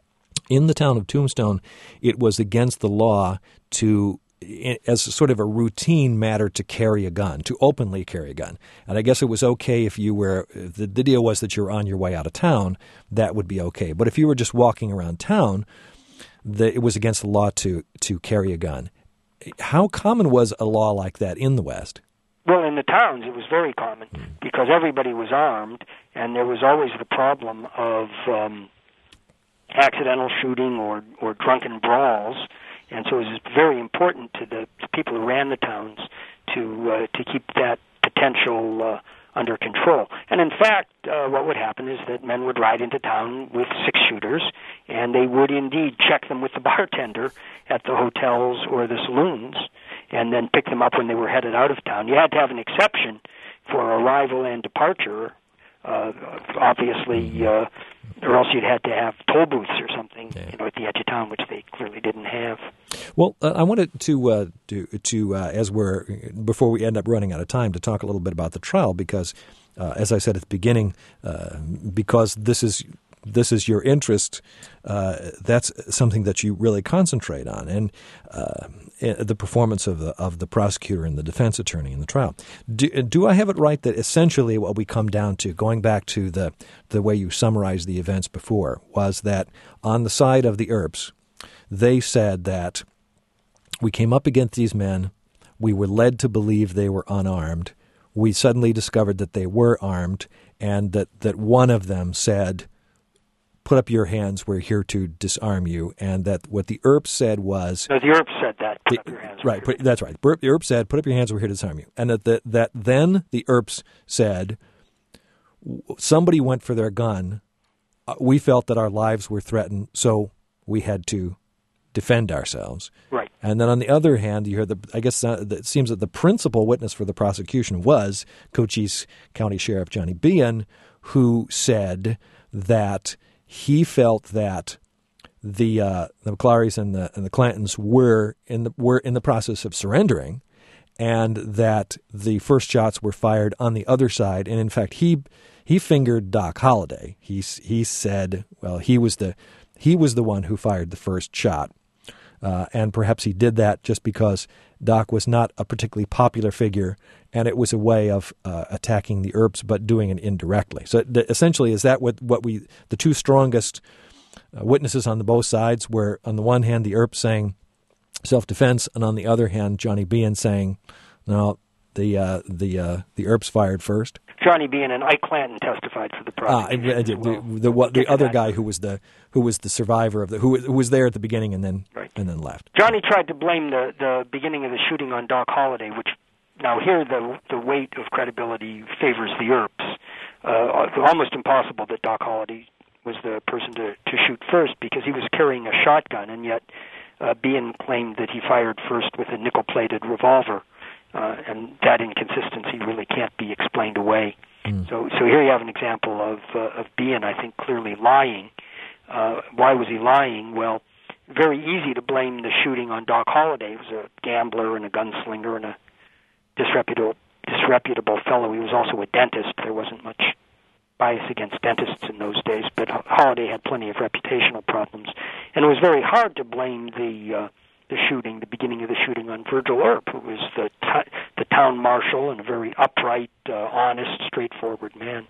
in the town of Tombstone, it was against the law to, as sort of a routine matter, to carry a gun, to openly carry a gun. And I guess it was okay if you were, the, the deal was that you were on your way out of town, that would be okay. But if you were just walking around town, the, it was against the law to, to carry a gun. How common was a law like that in the West? Well, in the towns it was very common because everybody was armed, and there was always the problem of um, accidental shooting or, or drunken brawls. And so it was very important to the people who ran the towns to uh, to keep that potential uh, under control. And in fact, uh, what would happen is that men would ride into town with six-shooters, and they would indeed check them with the bartender at the hotels or the saloons, and then pick them up when they were headed out of town. You had to have an exception for arrival and departure, uh, obviously, uh, or else you'd had to have toll booths or something, yeah. you know, at the edge of town, which they clearly didn't have. Well, uh, I wanted to uh, to, to uh, as we're before we end up running out of time, to talk a little bit about the trial because, uh, as I said at the beginning, uh, because this is this is your interest, uh, that's something that you really concentrate on, and uh, the performance of the of the prosecutor and the defense attorney in the trial. Do, do I have it right that essentially what we come down to, going back to the the way you summarized the events before, was that on the side of the Earps, they said that we came up against these men, we were led to believe they were unarmed, we suddenly discovered that they were armed, and that, that one of them said, put up your hands, we're here to disarm you, and that what the Earps said was... No, the Earps said that, put the, up your hands. Right, put, that's right. The Earps said, put up your hands, we're here to disarm you. And that, the, that then the Earps said, somebody went for their gun, we felt that our lives were threatened, so we had to defend ourselves. Right. And then on the other hand, you hear the, I guess uh, it seems that the principal witness for the prosecution was Cochise County Sheriff Johnny Behan, who said that he felt that the uh, the McClarys and the and the Clantons were in the were in the process of surrendering, and that the first shots were fired on the other side. And in fact, he he fingered Doc Holliday. He he said, well, he was the he was the one who fired the first shot. Uh, and perhaps he did that just because Doc was not a particularly popular figure, and it was a way of uh, attacking the Earps, but doing it indirectly. So th- essentially, is that what, what we the two strongest uh, witnesses on the both sides were? On the one hand, the Earps saying self-defense, and on the other hand, Johnny Behan saying, no, the uh, the uh, the Earps fired first. Johnny Behan and Ike Clanton testified for the prosecution. Ah, the, well. the, the, what, the other guy who was the who was the survivor of the who, who was there at the beginning and then right. and then left. Johnny tried to blame the the beginning of the shooting on Doc Holliday, which now here the the weight of credibility favors the Earps. Uh, almost impossible that Doc Holliday was the person to to shoot first because he was carrying a shotgun, and yet uh, Behan claimed that he fired first with a nickel-plated revolver. Uh, and that inconsistency really can't be explained away. Mm. So, so here you have an example of uh, of Behan, I think, clearly lying. Uh, why was he lying? Well, very easy to blame the shooting on Doc Holliday. He was a gambler and a gunslinger and a disreputable disreputable fellow. He was also a dentist. There wasn't much bias against dentists in those days, but Holliday had plenty of reputational problems, and it was very hard to blame the uh, the shooting, the beginning of the shooting on Virgil Earp, who was the t- the town marshal and a very upright, uh, honest, straightforward man.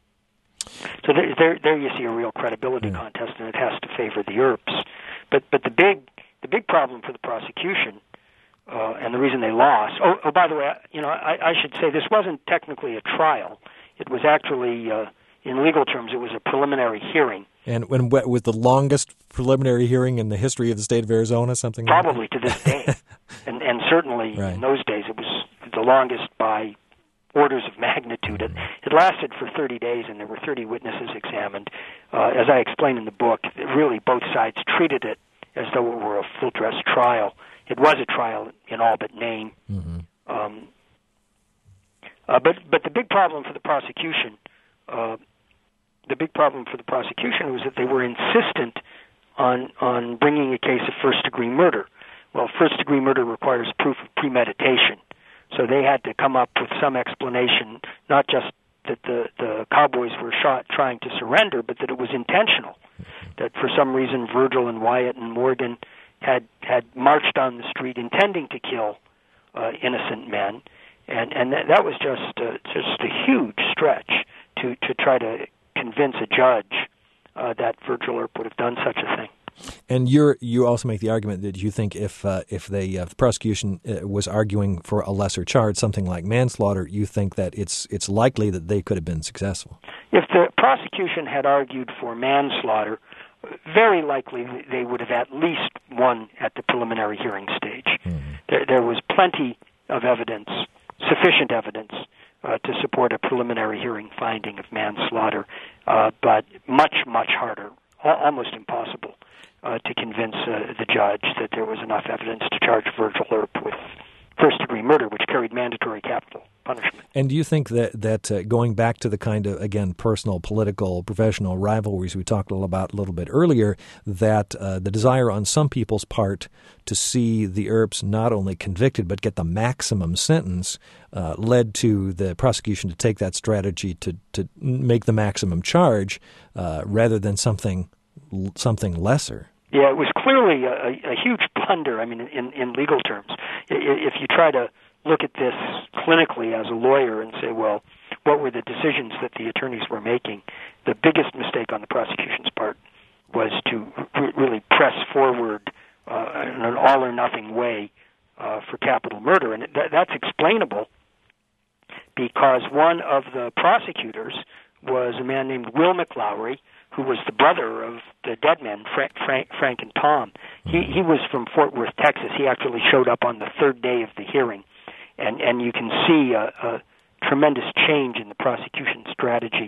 So there, there, there you see a real credibility yeah. contest, and it has to favor the Earps. But but the big the big problem for the prosecution, uh, and the reason they lost. Oh, oh, by the way, you know, I, I should say this wasn't technically a trial. It was actually, uh, in legal terms, it was a preliminary hearing. And when was the longest preliminary hearing in the history of the state of Arizona, something like Probably that? to this day. and, and certainly right. in those days it was the longest by orders of magnitude. It, it lasted for thirty days, and there were thirty witnesses examined. Uh, as I explain in the book, really both sides treated it as though it were a full-dress trial. It was a trial in all but name. Mm-hmm. Um, uh, but, but the big problem for the prosecution... Uh, The big problem for the prosecution was that they were insistent on on bringing a case of first-degree murder. Well, first-degree murder requires proof of premeditation, so they had to come up with some explanation, not just that the, the cowboys were shot trying to surrender, but that it was intentional, that for some reason Virgil and Wyatt and Morgan had, had marched down the street intending to kill uh, innocent men, and, and that, that was just, uh, just a huge stretch to, to try to convince a judge uh, that Virgil Earp would have done such a thing. And you're you also make the argument that you think if uh, if they uh, the prosecution uh, was arguing for a lesser charge, something like manslaughter, you think that it's it's likely that they could have been successful. If the prosecution had argued for manslaughter, very likely they would have at least won at the preliminary hearing stage. Mm-hmm. There, there was plenty of evidence, sufficient evidence, Uh, to support a preliminary hearing finding of manslaughter, uh, but much, much harder, al- almost impossible, uh, to convince uh, the judge that there was enough evidence to charge Virgil Earp with first-degree murder, which carried mandatory capital punishment. And do you think that, that uh, going back to the kind of, again, personal, political, professional rivalries we talked a little about a little bit earlier, that uh, the desire on some people's part to see the Earps not only convicted but get the maximum sentence uh, led to the prosecution to take that strategy to, to make the maximum charge uh, rather than something something lesser? Yeah, it was clearly a, a huge blunder, I mean, in, in legal terms. If you try to look at this clinically as a lawyer and say, well, what were the decisions that the attorneys were making, the biggest mistake on the prosecution's part was to re- really press forward uh, in an all-or-nothing way uh, for capital murder. And th- that's explainable because one of the prosecutors was a man named Will McLaury, who was the brother of the dead men, Frank, Frank, Frank and Tom. He, he was from Fort Worth, Texas. He actually showed up on the third day of the hearing. And, and you can see a, a tremendous change in the prosecution strategy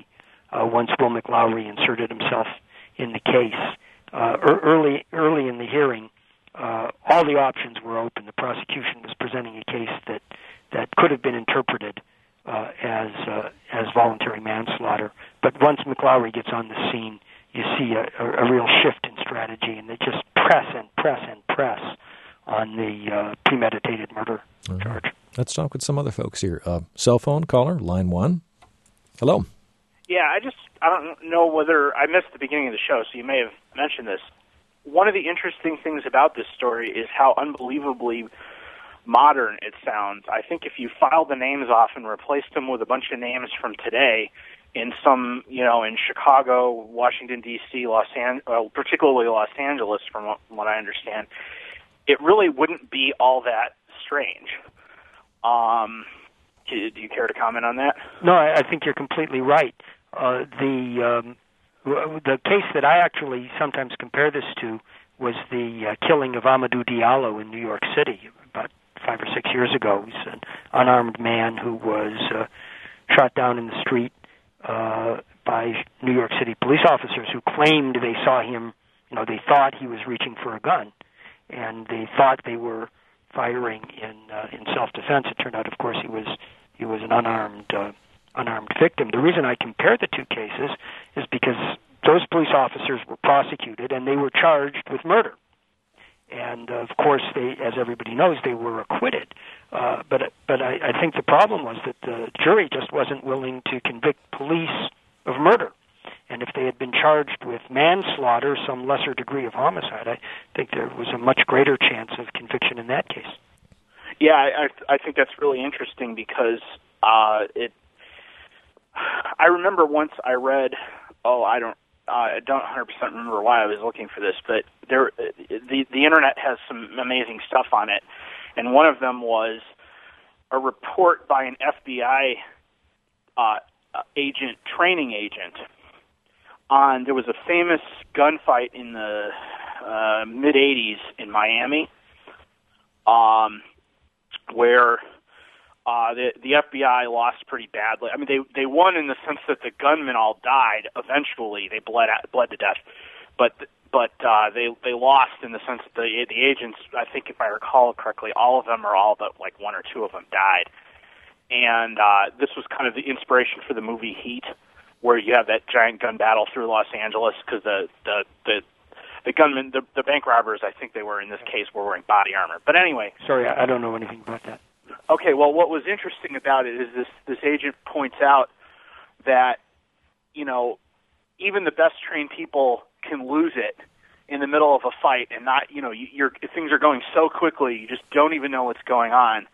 uh, once Will McLaury inserted himself in the case. Uh, early, early in the hearing, uh, all the options were open. The prosecution was presenting a case that, that could have been interpreted uh, as uh, as voluntary manslaughter. But once McLaury gets on the scene, you see a, a, a real shift in strategy, and they just press and press and press on the uh, premeditated murder mm-hmm. charge. Let's talk with some other folks here. Uh, cell phone caller, line one. Hello. Yeah, I just, I don't know whether, I missed the beginning of the show, so you may have mentioned this. One of the interesting things about this story is how unbelievably modern it sounds. I think if you filed the names off and replaced them with a bunch of names from today in some, you know, in Chicago, Washington, D C, Los An- well, particularly Los Angeles, from what, from what I understand, it really wouldn't be all that strange. Um, do you care to comment on that? No, I, I think you're completely right. Uh, the um, the case that I actually sometimes compare this to was the uh, killing of Amadou Diallo in New York City about five or six years ago. He's an unarmed man who was uh, shot down in the street uh, by New York City police officers who claimed they saw him, you know, they thought he was reaching for a gun, and they thought they were firing in uh, in self-defense. It turned out, of course, he was he was an unarmed uh, unarmed victim. The reason I compare the two cases is because those police officers were prosecuted and they were charged with murder. And, uh, of course, they, as everybody knows, they were acquitted. Uh, but but I, I think the problem was that the jury just wasn't willing to convict police of murder. And if they had been charged with manslaughter, some lesser degree of homicide, I think there was a much greater chance of conviction in that case. Yeah, I, I think that's really interesting because uh, it. I remember once I read, oh, I don't, uh, I don't one hundred percent remember why I was looking for this, but there, the the internet has some amazing stuff on it, and one of them was a report by an F B I uh, agent, training agent, on there was a famous gunfight in the uh, mid eighties in Miami, um, where uh, the the F B I lost pretty badly. I mean, they they won in the sense that the gunmen all died. Eventually, they bled out, bled to death, but but uh, they they lost in the sense that the the agents, I think if I recall correctly, all of them or all but like one or two of them died. And uh, this was kind of the inspiration for the movie Heat, where you have that giant gun battle through Los Angeles because the the the the gunmen, the, the bank robbers, I think they were in this case, were wearing body armor. But anyway, sorry, I don't know anything about that. Okay, well, what was interesting about it is this this agent points out that, you know, even the best trained people can lose it in the middle of a fight, and not, you know, you're things are going so quickly, you just don't even know what's going on.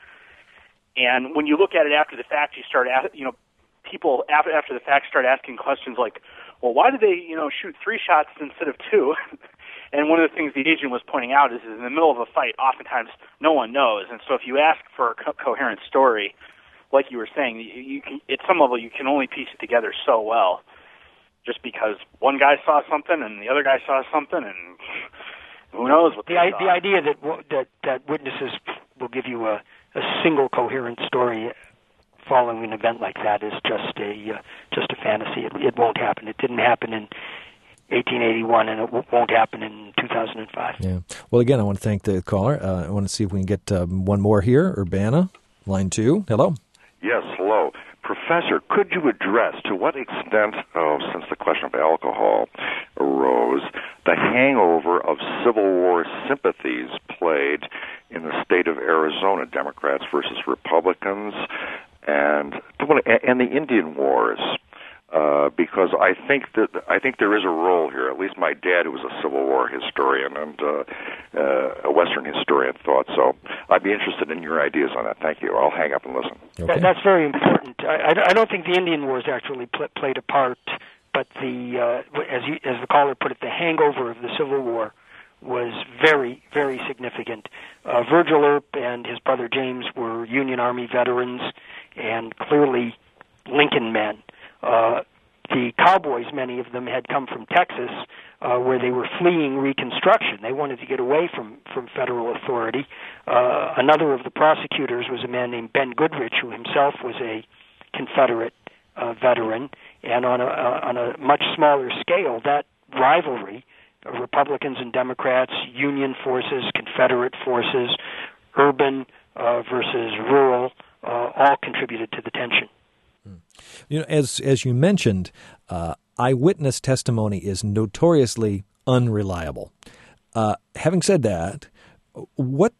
And when you look at it after the fact, you start, you know, people after after the fact start asking questions like, well, why did they, you know, shoot three shots instead of two? And one of the things the agent was pointing out is, is in the middle of a fight, oftentimes no one knows. And so if you ask for a co- coherent story, like you were saying, you, you can, at some level you can only piece it together so well, just because one guy saw something and the other guy saw something, and who knows what they the, saw. The idea that, that, that witnesses will give you a, a single coherent story following an event like that is just a uh, just a fantasy. It, it won't happen. It didn't happen in eighteen eighty-one, and it w- won't happen in two thousand five. Yeah. Well, again, I want to thank the caller. Uh, I want to see if we can get um, one more here. Urbana, line two. Hello. Yes, hello. Professor, could you address to what extent, oh, since the question of alcohol arose, the hangover of Civil War sympathies played in the state of Arizona, Democrats versus Republicans, and and the Indian Wars? Uh, because I think that I think there is a role here. At least my dad, who was a Civil War historian and uh, uh, a Western historian, thought so. I'd be interested in your ideas on that. Thank you. I'll hang up and listen. Okay. That, that's very important. I, I don't think the Indian Wars actually pl- played a part, but the uh, as you, as the caller put it, the hangover of the Civil War was very, very significant. Uh, Virgil Earp and his brother James were Union Army veterans and clearly Lincoln men. Uh, the cowboys, many of them, had come from Texas, uh, where they were fleeing Reconstruction. They wanted to get away from, from federal authority. Uh, another of the prosecutors was a man named Ben Goodrich, who himself was a Confederate uh, veteran, and on a uh, on a much smaller scale, that rivalry, uh, Republicans and Democrats, Union forces, Confederate forces, urban uh, versus rural, uh, all contributed to the tension. You know, as as you mentioned, uh, eyewitness testimony is notoriously unreliable. Uh, having said that, what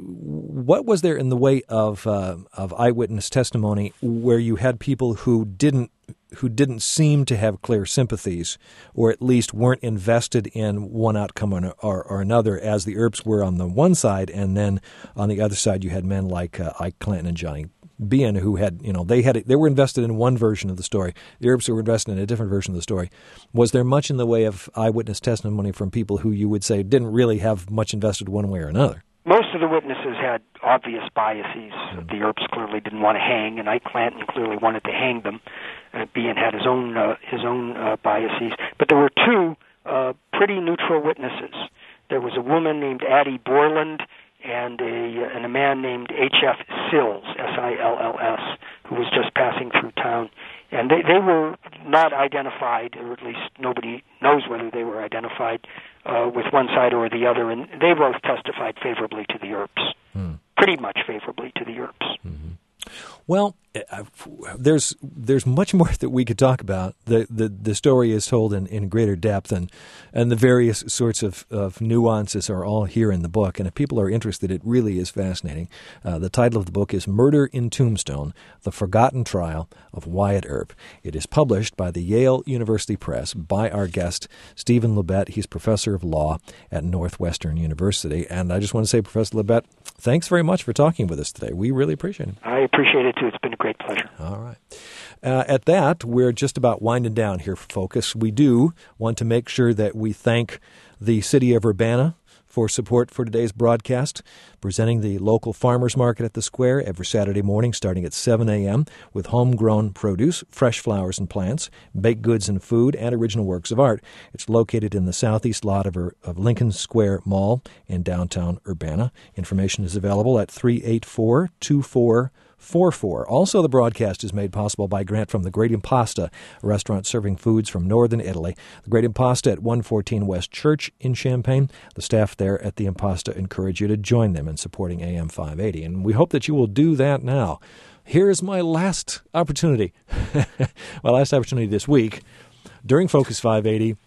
what was there in the way of uh, of eyewitness testimony where you had people who didn't who didn't seem to have clear sympathies, or at least weren't invested in one outcome or, or, or another, as the Earps were on the one side, and then on the other side you had men like uh, Ike Clanton and Johnny Behan, who had, you know, they had they were invested in one version of the story. The Earps were invested in a different version of the story. Was there much in the way of eyewitness testimony from people who you would say didn't really have much invested one way or another? Most of the witnesses had obvious biases. Mm-hmm. The Earps clearly didn't want to hang, and Ike Clanton clearly wanted to hang them. Uh, Behan had his own uh, his own uh, biases, but there were two uh, pretty neutral witnesses. There was a woman named Addie Borland and a and a man named H F Sills, S I L L S, who was just passing through town. And they, they were not identified, or at least nobody knows whether they were identified uh, with one side or the other, and they both testified favorably to the Earps, hmm. pretty much favorably to the Earps. Mm-hmm. Well, uh, there's there's much more that we could talk about. The the, the story is told in, in greater depth, and, and the various sorts of, of nuances are all here in the book. And if people are interested, it really is fascinating. Uh, the title of the book is Murder in Tombstone, The Forgotten Trial of Wyatt Earp. It is published by the Yale University Press by our guest, Stephen Labette. He's professor of law at Northwestern University. And I just want to say, Professor Labette, thanks very much for talking with us today. We really appreciate it. I appreciate it, too. It's been a great pleasure. All right. Uh, at that, we're just about winding down here for Focus. We do want to make sure that we thank the city of Urbana for support for today's broadcast, presenting the local farmers market at the square every Saturday morning starting at seven a.m. with homegrown produce, fresh flowers and plants, baked goods and food, and original works of art. It's located in the southeast lot of, of Lincoln Square Mall in downtown Urbana. Information is available at three eight four, two four four four. Also, the broadcast is made possible by a grant from the Great Impasta, a restaurant serving foods from northern Italy. The Great Impasta at one fourteen West Church in Champaign. The staff there at the Impasta encourage you to join them in supporting A M five eighty, and we hope that you will do that now. Here's my last opportunity, my last opportunity this week during Focus five eighty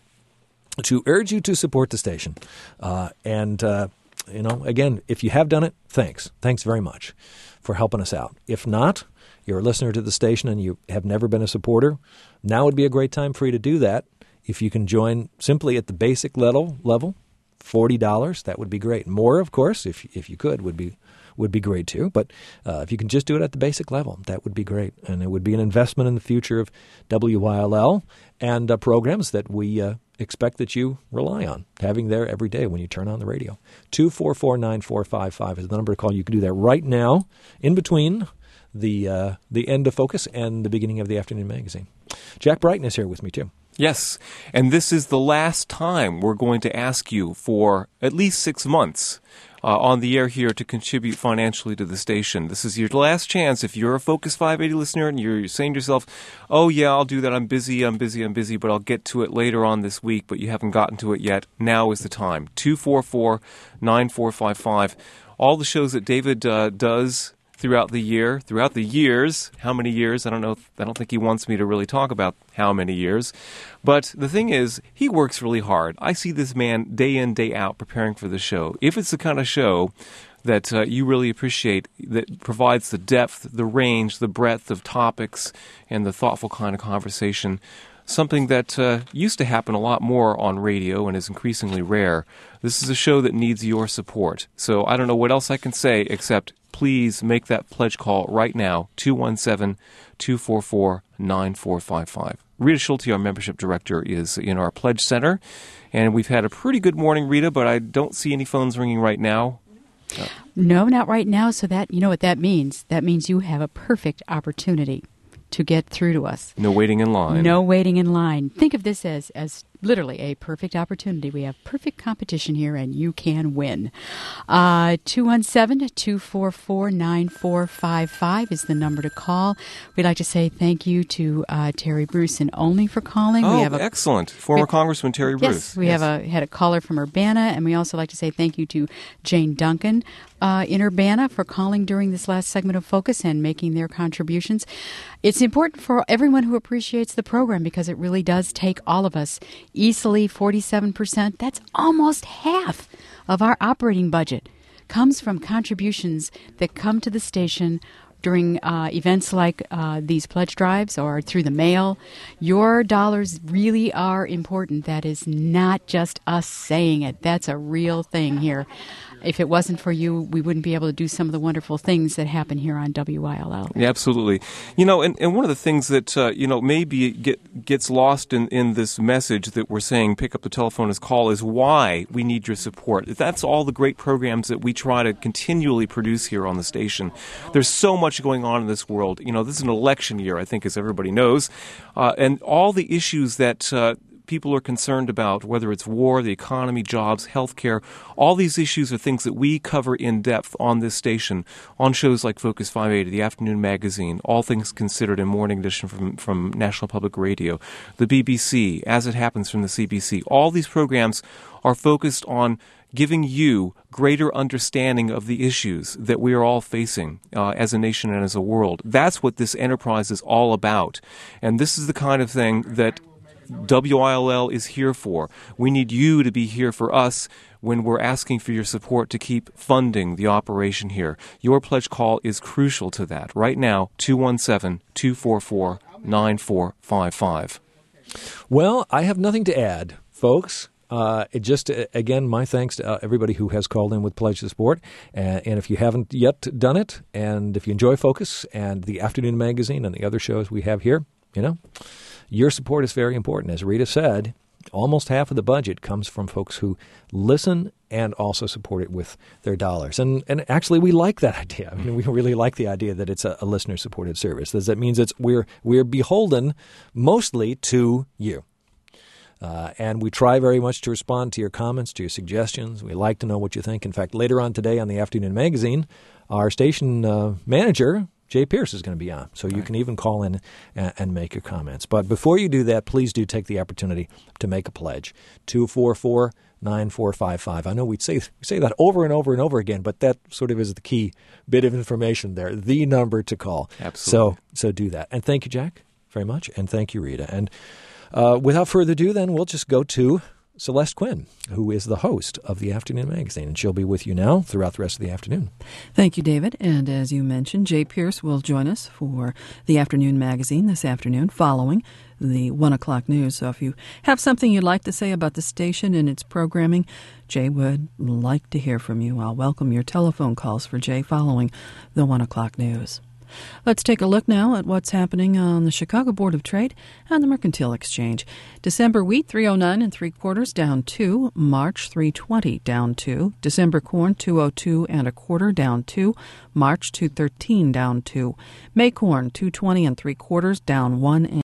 to urge you to support the station. Uh, and, uh, you know, again, if you have done it, thanks. Thanks very much for helping us out. If not, you're a listener to the station and you have never been a supporter, now would be a great time for you to do that. If you can join simply at the basic level, level forty dollars, that would be great. More, of course, if if you could, would be would be great too. But uh, if you can just do it at the basic level, that would be great. And it would be an investment in the future of W Y L L and uh, programs that we uh, expect that you rely on, having there every day when you turn on the radio. two four four, nine four five five is the number to call. You can do that right now in between the uh, the end of Focus and the beginning of the afternoon magazine. Jack Brighton is here with me too. Yes, and this is the last time we're going to ask you for at least six months uh, on the air here to contribute financially to the station. This is your last chance. If you're a Focus five eighty listener and you're saying to yourself, oh, yeah, I'll do that. I'm busy, I'm busy, I'm busy, but I'll get to it later on this week, but you haven't gotten to it yet. Now is the time. two four four, nine four five five. All the shows that David uh, does throughout the year, throughout the years, how many years? I don't know. I don't think he wants me to really talk about how many years. But the thing is, he works really hard. I see this man day in, day out preparing for the show. If it's the kind of show that uh, you really appreciate, that provides the depth, the range, the breadth of topics, and the thoughtful kind of conversation, something that uh, used to happen a lot more on radio and is increasingly rare, this is a show that needs your support. So I don't know what else I can say except please make that pledge call right now, two one seven, two four four, nine four five five. Rita Schulte, our membership director, is in our pledge center, and we've had a pretty good morning, Rita, but I don't see any phones ringing right now. Uh, no, not right now, so that, you know what that means. That means you have a perfect opportunity to get through to us. No waiting in line. No waiting in line. Think of this as, as literally a perfect opportunity. We have perfect competition here, and you can win. Uh, two one seven, two four four, nine four five five is the number to call. We'd like to say thank you to uh, Terry Bruce and Only for calling. Oh, we have a, excellent. Former we, Congressman Terry yes, Bruce. We yes, we have a had a caller from Urbana, and we also like to say thank you to Jane Duncan uh, in Urbana for calling during this last segment of Focus and making their contributions. It's important for everyone who appreciates the program because it really does take all of us. Easily forty-seven percent, that's almost half of our operating budget, comes from contributions that come to the station during uh, events like uh, these pledge drives or through the mail. Your dollars really are important. That is not just us saying it. That's a real thing here. If it wasn't for you, we wouldn't be able to do some of the wonderful things that happen here on W I L L. Yeah, absolutely. You know, and, and one of the things that, uh, you know, maybe get, gets lost in, in this message that we're saying pick up the telephone and call is why we need your support. That's all the great programs that we try to continually produce here on the station. There's so much going on in this world. You know, this is an election year, I think, as everybody knows. Uh, and all the issues that uh, people are concerned about, whether it's war, the economy, jobs, healthcare, all these issues are things that we cover in depth on this station, on shows like Focus five eighty, the Afternoon Magazine, All Things Considered in Morning Edition from, from National Public Radio, the B B C, As It Happens from the C B C. All these programs are focused on giving you greater understanding of the issues that we are all facing uh, as a nation and as a world. That's what this enterprise is all about. And this is the kind of thing that W I L L is here for. We need you to be here for us when we're asking for your support to keep funding the operation here. Your pledge call is crucial to that. Right now, two one seven, two four four, nine four five five. Well, I have nothing to add, folks. Uh, it just, uh, again, my thanks to uh, everybody who has called in with Pledge to Support. Uh, and if you haven't yet done it, and if you enjoy Focus and the Afternoon Magazine and the other shows we have here, you know, your support is very important. As Rita said, almost half of the budget comes from folks who listen and also support it with their dollars. And and actually, we like that idea. I mean, we really like the idea that it's a, a listener-supported service. That means it's we're we're beholden mostly to you. Uh, and we try very much to respond to your comments, to your suggestions. We like to know what you think. In fact, later on today on the Afternoon Magazine, our station uh, manager, Jay Pierce, is going to be on. So you can even call in and, and make your comments. But before you do that, please do take the opportunity to make a pledge. two four four, nine four five five. I know we say, we say that over and over and over again, but that sort of is the key bit of information there, the number to call. Absolutely. So, so do that. And thank you, Jack, very much. And thank you, Rita. And uh, without further ado, then, we'll just go to Celeste Quinn, who is the host of the Afternoon Magazine, and she'll be with you now throughout the rest of the afternoon. Thank you, David. And as you mentioned, Jay Pierce will join us for the Afternoon Magazine this afternoon following the one o'clock news. So if you have something you'd like to say about the station and its programming, Jay would like to hear from you. I'll welcome your telephone calls for Jay following the one o'clock news. Let's take a look now at what's happening on the Chicago Board of Trade and the Mercantile Exchange. December wheat, three oh nine and three quarters, down two. March, three twenty, down two. December corn, two oh two and a quarter, down two. March, two thirteen, down two. May corn, two twenty and three quarters, down one.